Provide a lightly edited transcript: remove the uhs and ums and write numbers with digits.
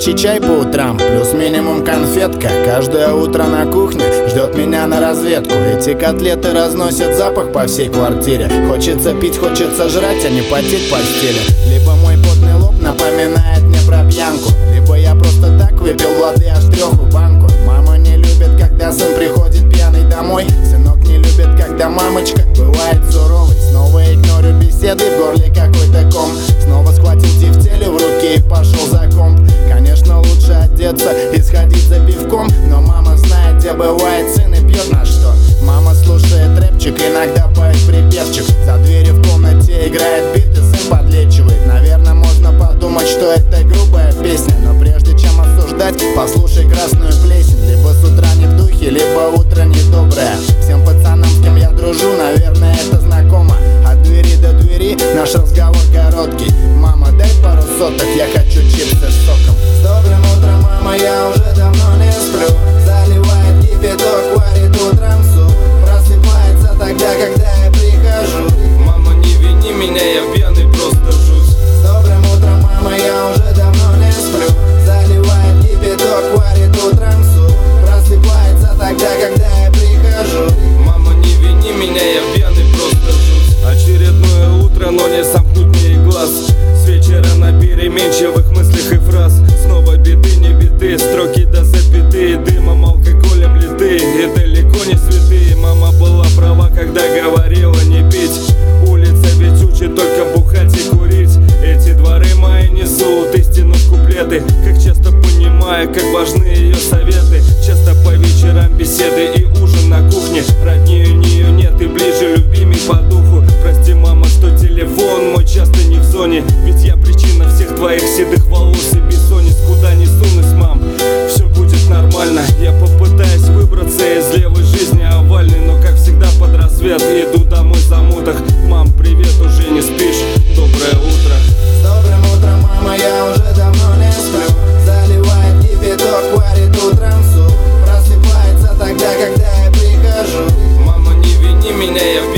горячий чай по утрам, плюс минимум конфетка. Каждое утро на кухне ждет меня на разведку. Эти котлеты разносят запах по всей квартире. Хочется пить, хочется жрать, а не потеть в постели. Либо мой потный лоб напоминает мне про пьянку, либо я просто так выпил воды аж 3 банку. Мама не любит, когда сын приходит пьяный домой. Сынок не любит, когда мамочка бывает суровой. Снова игнорю беседы, в горле какой-то ком. Снова схватил тефтели в руки и пошел за комп. Конечно, лучше одеться и сходить за пивком, но мама знает, где бывает сын и пьет на что. Мама слушает рэпчик, иногда поет припевчик. За дверью в комнате играет бит и сын подлечивает. Наверное, можно подумать, что это грубая песня, но прежде чем осуждать, послушай красную плесень. Либо с утра не в духе, либо утро недоброе. Всем пацанам, с кем я дружу, наверное, это знакомо. От двери до двери наш разговор короткий. Мама, дай пару соток, я хочу чипсы с соком. С добрым утром, мама, я уже давно не сплю. Заливает кипяток, варит утром суп. Просыпается тогда, когда я прихожу. Мама, не вини меня, я пьяный, просто жусь. С добрым утром, мама, я уже давно не сплю. Заливает кипяток, варит утром суп. Просыпается тогда, когда я прихожу. Мама, не вини меня, я пьяный, просто жусь. Очередное утро, но не сомкнуть мне и глаз. С вечера на переменчивых мыслях и фраз. Снова биты, не биты, строки до запятые. Дымом, алкоголем литые и далеко не святые. Мама была права, когда говорила не пить. Улица ведь учит только бухать и курить. Эти дворы мои несут истину в куплеты. Как часто понимаю, как важны ее советы. Часто по вечерам беседы и ужин на кухне. Роднее у нее нет и ближе любимей по духу. Прости, мама, что телефон мой часто не в зоне. Ведь я причина всех твоих седых волос и бессонниц. Куда не сунусь, мам, все будет нормально. Я попытаюсь выбраться из левой жизни овальной, но как всегда под рассвет иду домой в замутах. Мам, привет, уже не спишь? Доброе утро. С добрым утром, мама, я уже давно не сплю. Заливает кипяток, варит утром суп. Просыпается тогда, когда я прихожу. Мама, не вини меня, я